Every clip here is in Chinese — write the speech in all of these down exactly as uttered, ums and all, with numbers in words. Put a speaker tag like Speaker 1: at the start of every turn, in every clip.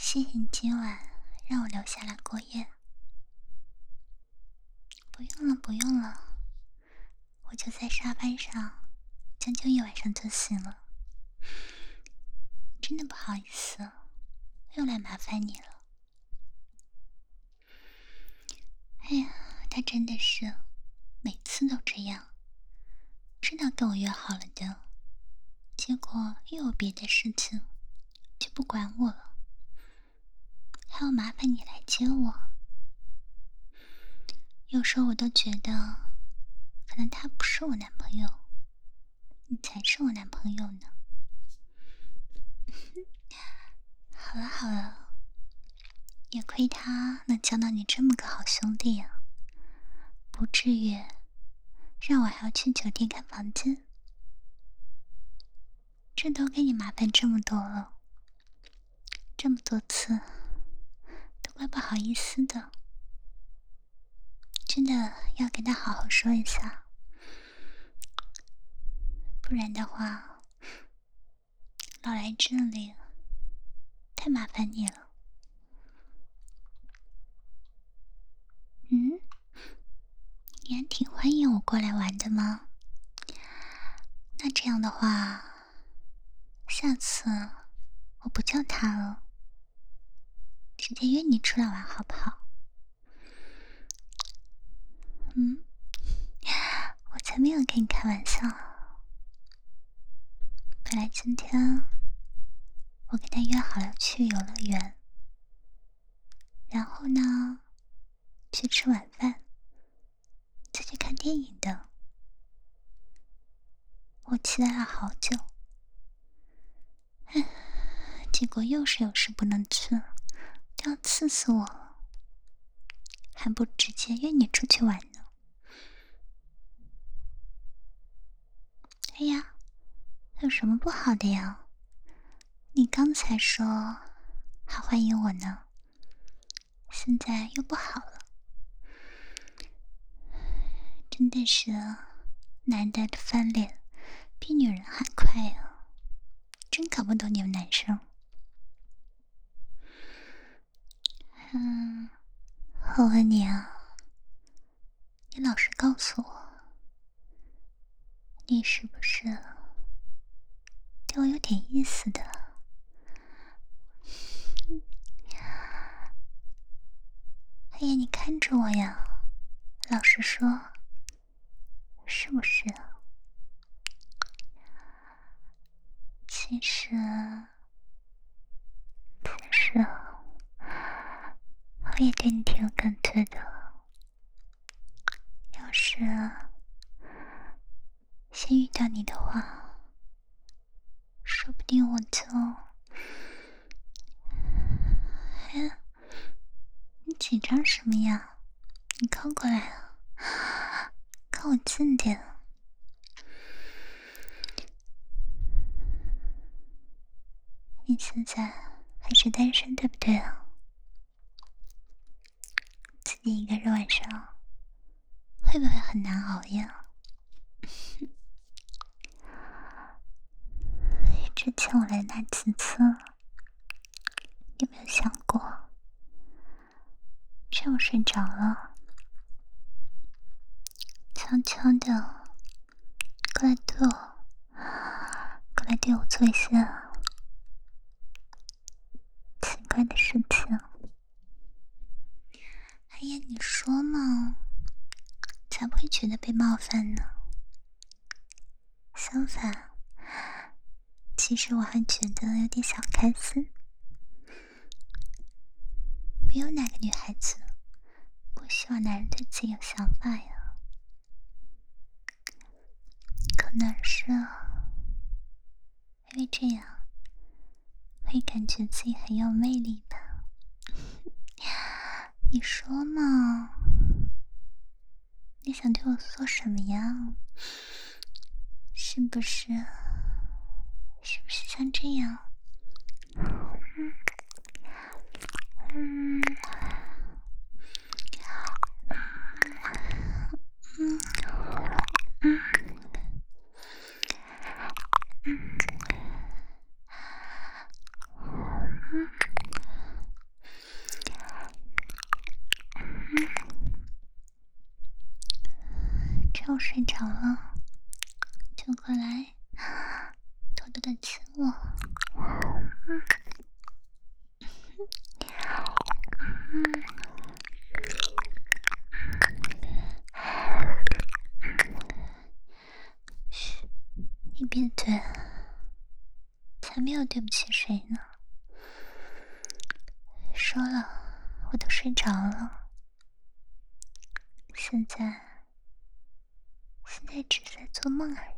Speaker 1: 谢谢你今晚让我留下来过夜。不用了，不用了，我就在沙发上将就一晚上就行了。真的不好意思，又来麻烦你了。哎呀，他真的是每次都这样，知道跟我约好了的，结果又有别的事情，就不管我了，还要麻烦你来接我。有时候我都觉得，可能他不是我男朋友，你才是我男朋友呢。好了好了，也亏他能交到你这么个好兄弟啊，不至于让我还要去酒店看房间。这都给你麻烦这么多了，这么多次，都怪不好意思的。真的要跟他好好说一下，不然的话，老来这里太麻烦你了。嗯，你还挺欢迎我过来玩的吗？那这样的话，下次我不叫他了，直接约你出来玩好不好？嗯，我才没有跟你开玩笑。本来今天我跟他约好了去游乐园，然后呢去吃晚饭，再去看电影的。我期待了好久，唉，结果又是有事不能去，都要气死我了，还不直接约你出去玩呢。哎呀，有什么不好的呀？你刚才说还欢迎我呢，现在又不好了，真的是男的翻脸比女人还快啊，真搞不懂你们男生。嗯，我问你啊，你老实告诉我，你是不是对我有点意思的？哎呀，你看着我呀，老实说，是不是？其实，其实我也对你挺有感觉的。要是先遇到你的话，说不定我就……哎，你紧张什么呀？你靠过来啊，靠我近点。你现在还是单身对不对啊？自己一个人晚上会不会很难熬呀？之前我来那几次，有没有想过，趁我睡着了，悄悄的过来对我，过来对我做一些奇怪的事情？哎呀，你说嘛，才不会觉得被冒犯呢。相反，其实我还觉得有点小开心。没有哪个女孩子不希望男人对自己有想法呀。可能是因为这样会感觉自己很有魅力吧。你说嘛，你想对我做什么呀？是不是是不是像这样？嗯嗯嗯嗯嗯我睡着了，就过来偷偷的亲我。嗯嗯嘘，你闭嘴，才没有对不起谁呢。说了，我都睡着了，现在现在只是在做梦而已。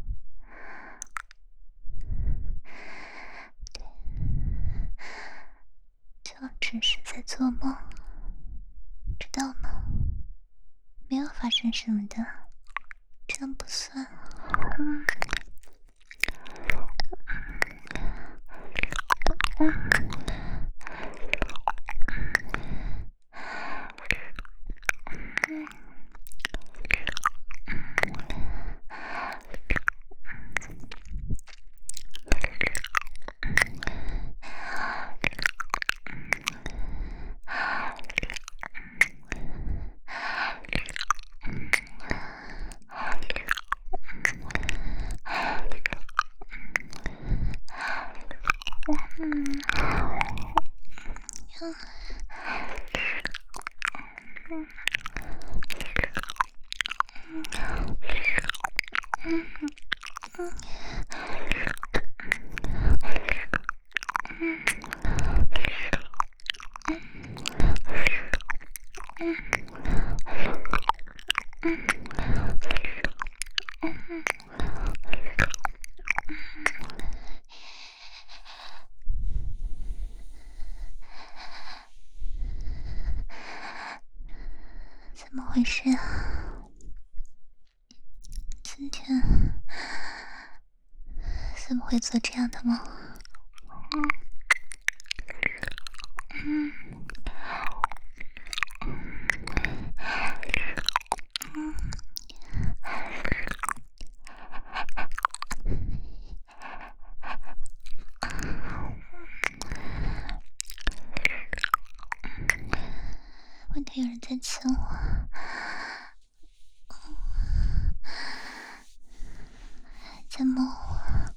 Speaker 1: 对，就只是在做梦，知道吗？没有发生什么的，这样不算。嗯嗯怎么回事啊？今天怎么会做这样的梦？嗯嗯闻到有人在亲我，在摸我。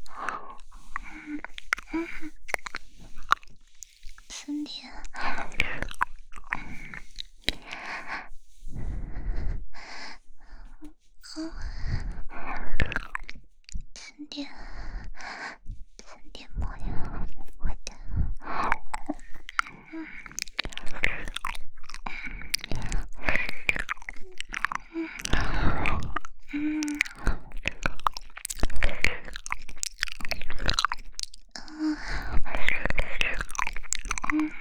Speaker 1: 嗯嗯，三点。嗯，三点，三点摸呀，我的。嗯嗯嗯嗯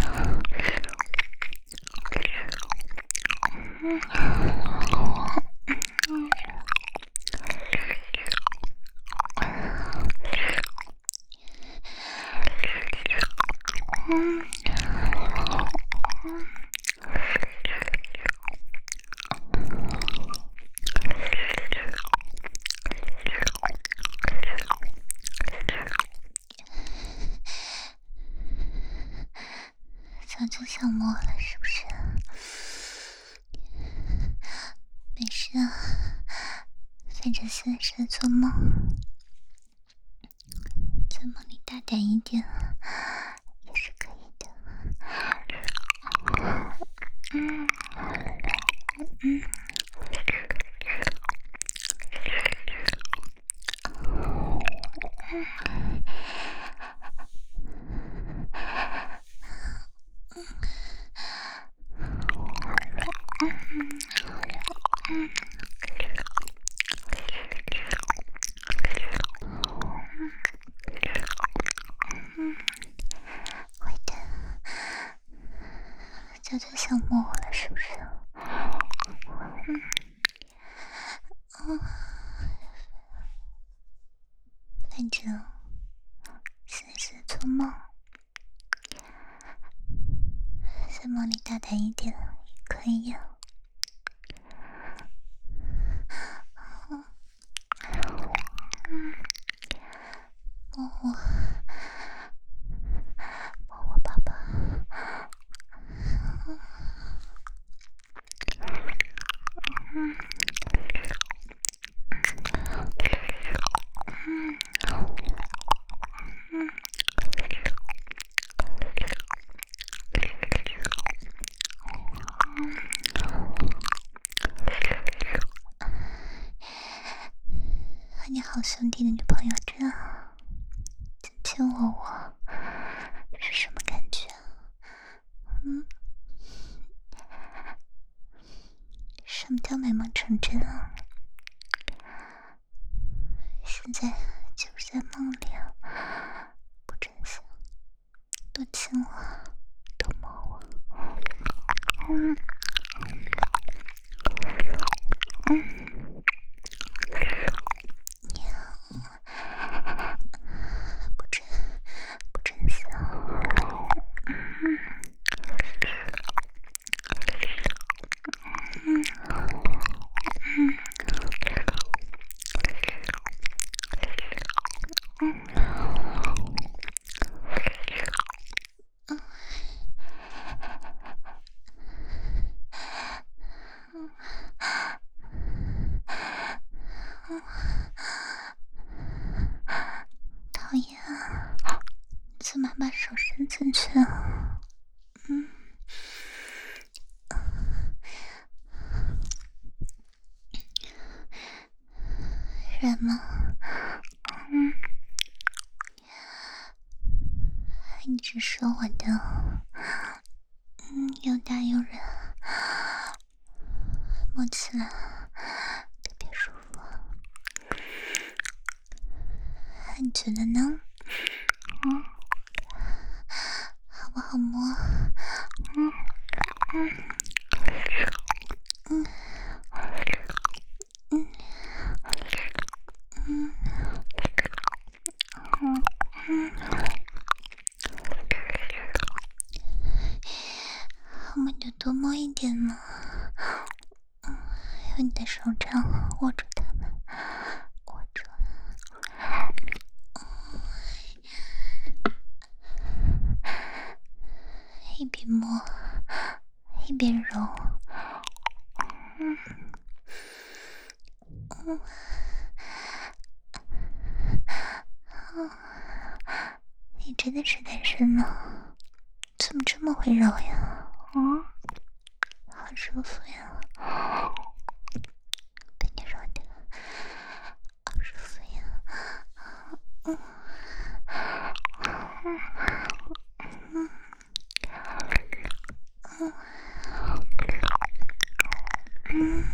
Speaker 1: 嗯早就想摸了，是不是？没事啊，反正现在是在做梦，在梦里大胆一点也是可以的。嗯嗯会的，早就想摸我了，是不是？嗯嗯，反正现在是在做梦，在梦里大胆一点也可以呀。嗯嗯，摸我，摸我宝宝。嗯嗯好兄弟的女朋友这样亲我我是什么感觉？嗯，什么叫美梦成真啊？现在就是在梦里啊，不真相，多亲我，多摸我。嗯嗯。不真不真相。嗯嗯嗯讨厌啊！怎么把手伸进去啊？嗯，软吗？嗯，一直说我的，嗯，又大又软，摸起来特别舒服。你觉得呢？嗯，好不好摸？嗯嗯嗯嗯嗯嗯嗯，摸就多摸一点嘛。嗯，用你的手掌握住它们，握住。一边摸一边揉。嗯嗯嗯，你真的是单身吗？怎么这么会揉呀？嗯，好舒服呀，被你揉的好舒服呀。嗯嗯嗯嗯嗯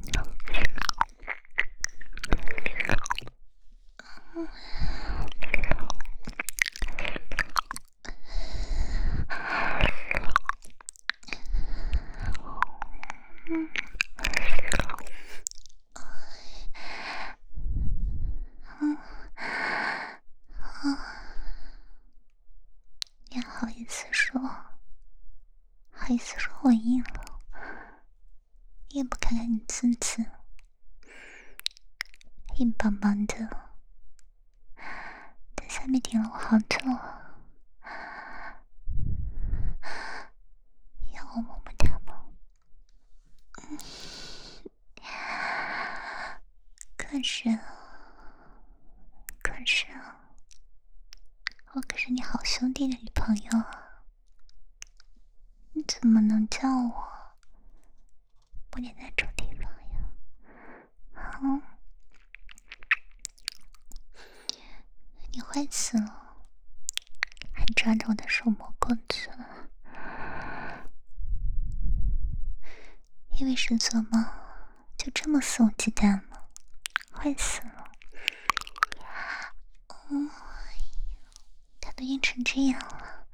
Speaker 1: 嗯。嗯，嗯，嗯，你还好意思说？好意思说我硬了？你也不看看你自己，硬邦邦的，在下面顶了我好久啊，要我么么哒吗？嗯，可是，可是，我可是你好兄弟的女朋友啊，你怎么能叫我不点在这地方呀？嗯，你坏死了，还抓着我的手摸过去了，因为是做梦就这么肆无忌惮吗？坏死了！嗯，他都硬成这样了，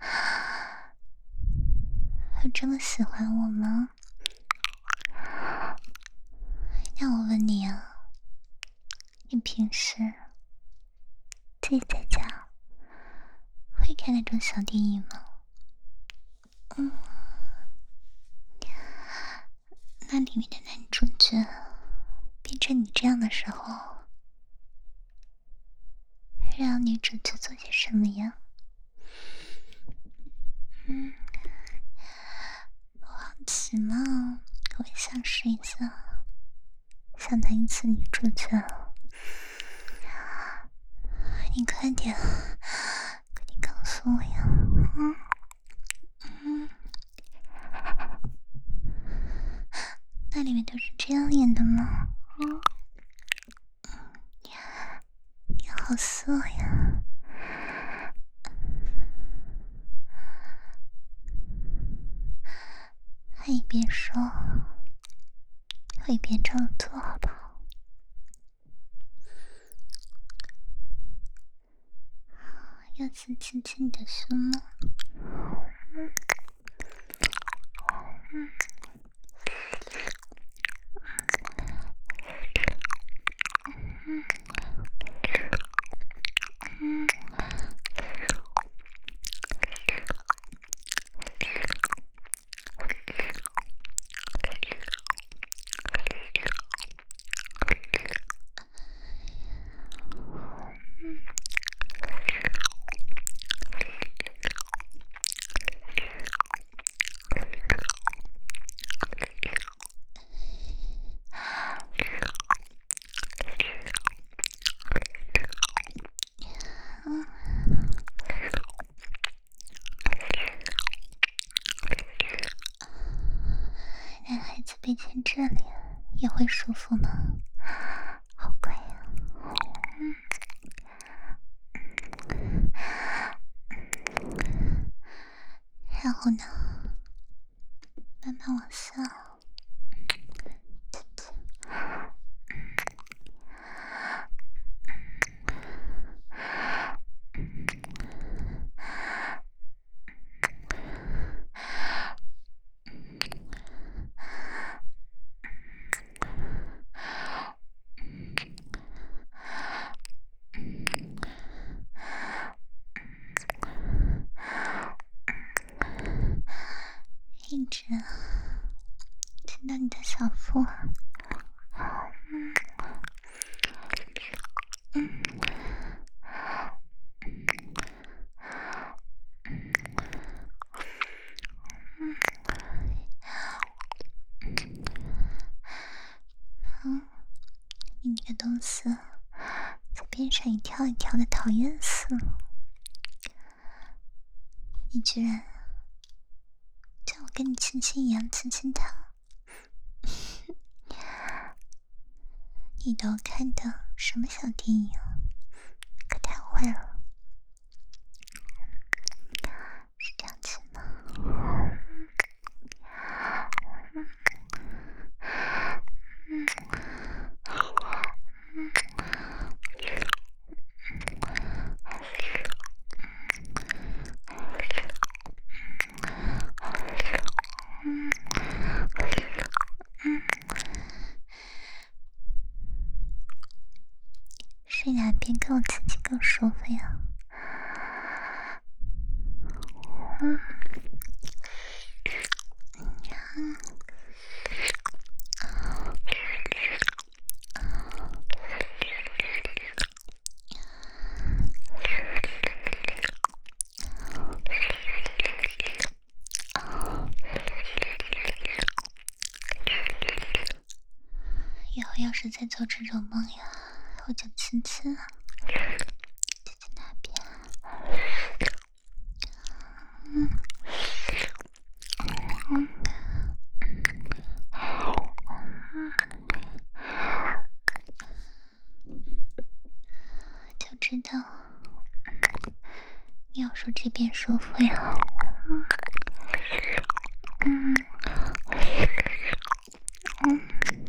Speaker 1: 还这么喜欢我吗？那我问你啊，你平时自己在家会看那种小电影吗？嗯，那里面的男主角变成你这样的时候，会让女主角做些什么呀？嗯，我好奇嘛，我也想试一下，想当一次女主角。你快点，快点告诉我呀！嗯嗯，那里面都是这样演的吗？嗯做呀？还一边说，我一边照着做，好不好？要亲亲亲你的胸吗？嗯嗯嗯。男孩子被牵这里也会舒服吗？好乖呀、嗯！然后呢，慢慢往下。一直听到你的小腹，嗯嗯嗯，你那个东西在边上一跳一跳的，讨厌死了！你居然叫我跟你亲亲一样亲亲他！你都看的什么小电影？可太坏了！是这样亲吗？睡哪边跟我亲亲更舒服呀？嗯。以后要是再做这种梦呀，我就亲亲了。亲亲那边。嗯。嗯。就知道你要说这边舒服呀。嗯。嗯。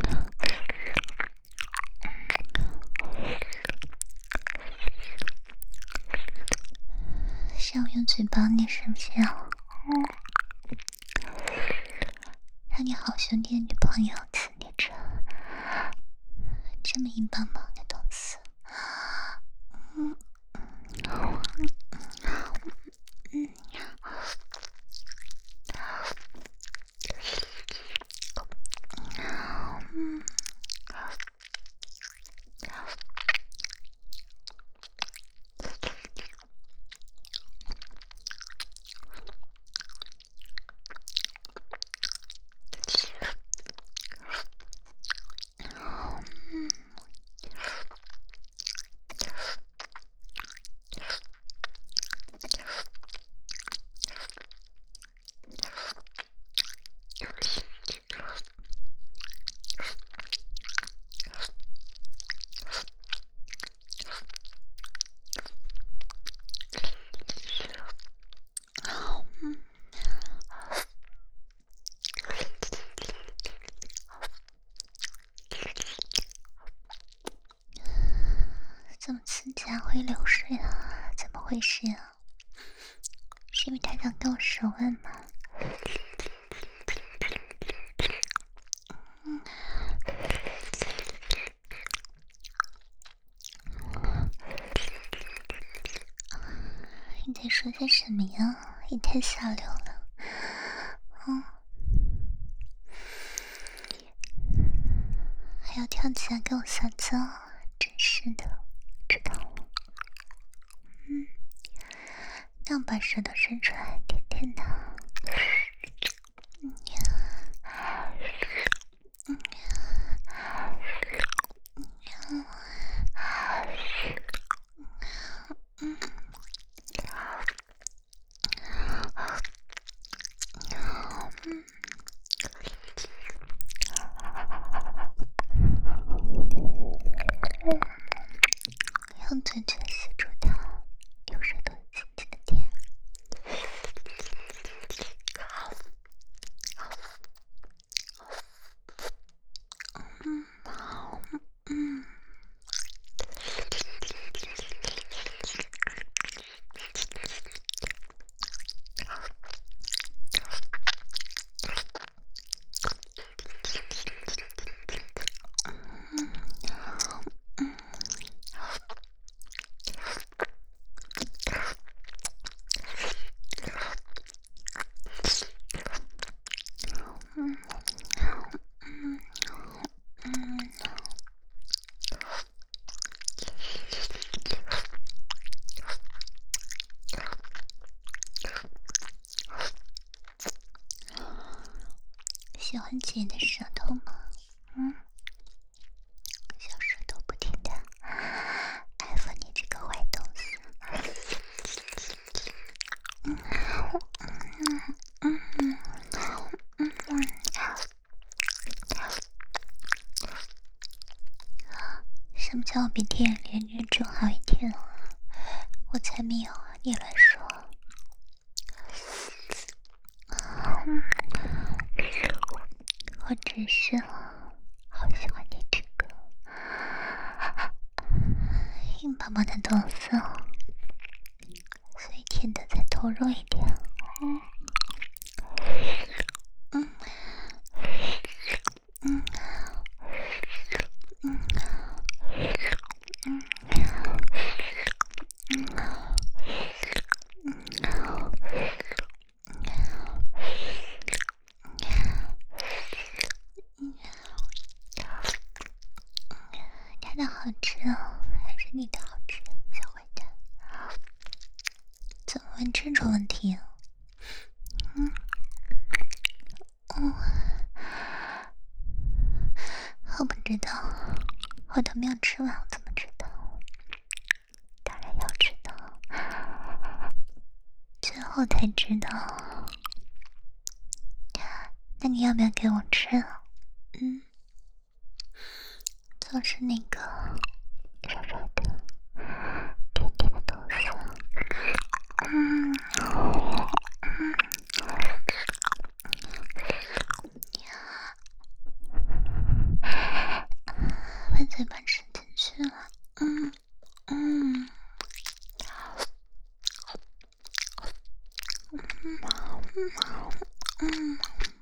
Speaker 1: 想用嘴帮你是不是啊？嗯。让你好兄弟的女朋友亲你这这么硬邦邦的东西。嗯。嗯。嗯。嗯。 会流水啊？怎么回事啊？是因为他想跟我舌吻吗？嗯，你在说些什么呀？也太下流了。嗯，还要跳起来跟我撒娇，真是的，知道了。嗯，那我把舌头伸出来，舔舔它。嗯嗯嗯嗯。用嘴唇吸住它，用舌头轻轻的舔。嗯嗯。嗯嗯嗯，喜欢姐的舌头吗？嗯，小舌头不停的爱抚你这个坏东西。嗯嗯嗯嗯嗯嗯。什么叫我比电影连女主好一点？我才没有，你乱说。嗯，我只是好喜欢你这个硬邦邦的东西，所以舔的再投入一点。嗯嗯嗯嗯嗯他的好吃哦，还是你的好吃，小坏蛋？怎么问这种问题啊？嗯嗯，我不知道，我都没有吃完，我怎么知道？当然要知道，最后才知道。那你要不要给我吃啊？嗯，就是那个软软的、甜甜的东西。嗯嗯，把嘴巴伸进去了。嗯嗯嗯嗯。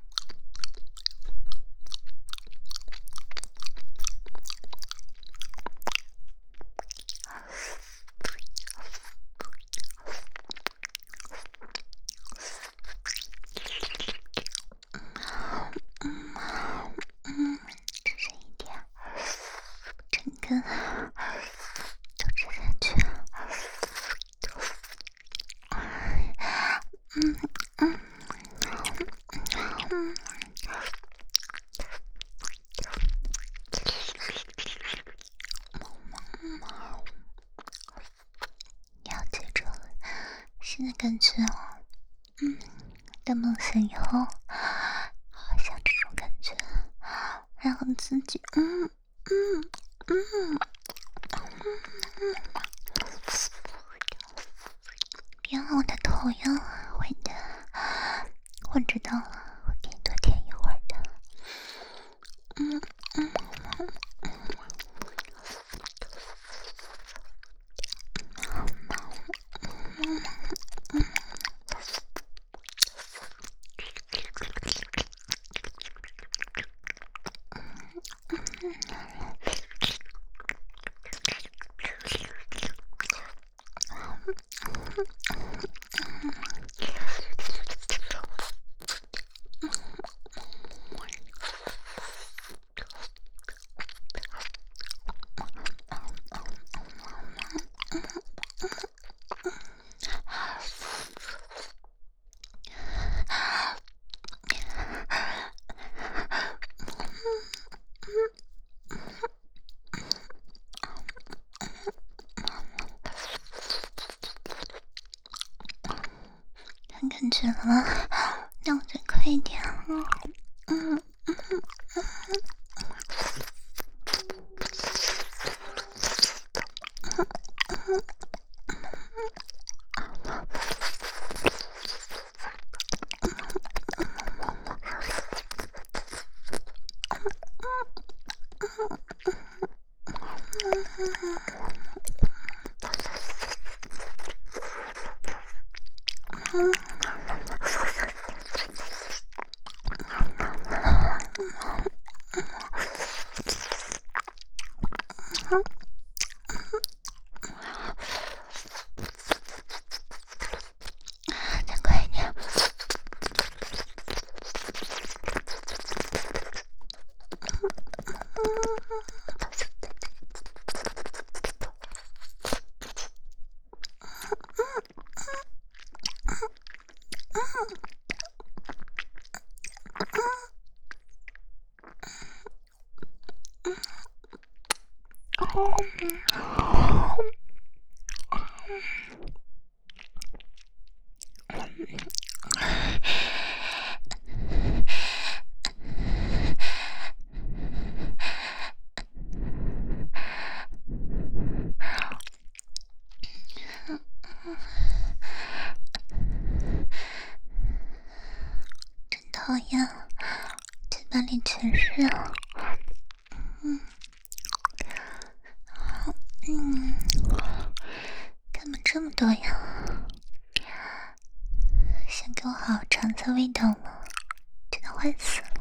Speaker 1: 嗯嗯，只剩一点，整根都吃下去。嗯嗯嗯，你要记住了，现在感觉哦，嗯，到梦醒以后，好像这种感觉，然后自己，嗯嗯嗯嗯，别往我的头呀，坏蛋！我知道了，我给你多舔一会儿的。嗯嗯嗯有感觉了吗？那我再快一点。嗯嗯嗯嗯再快一点。真讨厌，嘴巴里全是。嗯嗯，怎么这么多呀？想给我好好尝尝味道吗？真的坏死了！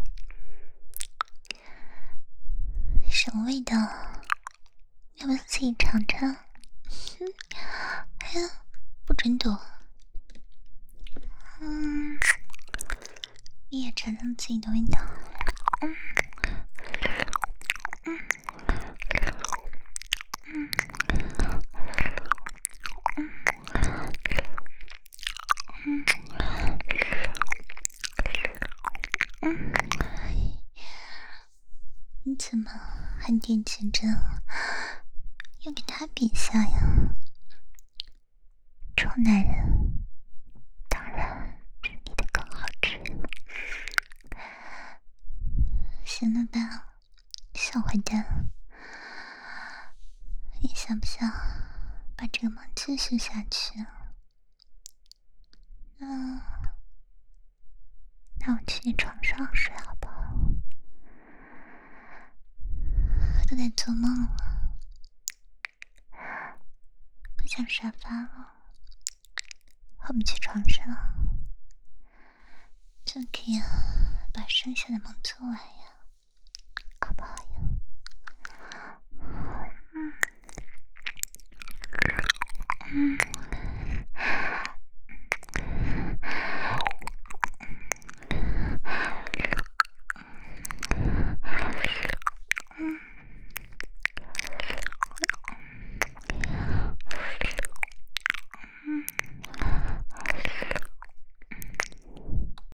Speaker 1: 什么味道？要不要自己尝尝？嗯，哎呀，不准躲！嗯，你也尝尝自己的味道。嗯嗯嗯嗯嗯，你怎么还惦记着要跟他比下呀？臭男人，当然是你的更好吃。行了吧，小坏蛋，你想不想把这个梦继续下去？嗯，那我去你床上睡好不好？都在做梦了，不想沙发了，我们去床上，就可以把剩下的梦做完呀。